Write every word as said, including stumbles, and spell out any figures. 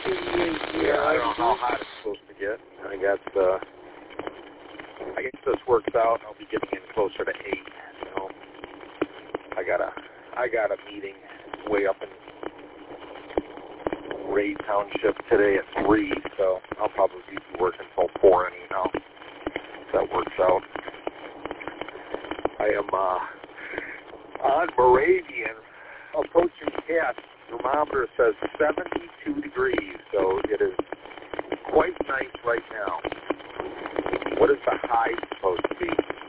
Yeah, I don't know how hot it's supposed to get. I got, uh, I guess this works out. I'll be getting in closer to eight. So I got a, I got a meeting way up in Ray Township today at three, so I'll probably be working until four anyhow. If that works out. I am uh, on Moravian, approaching Cass. Thermometer says seventy-two degrees, so it is quite nice right now. What is the high supposed to be?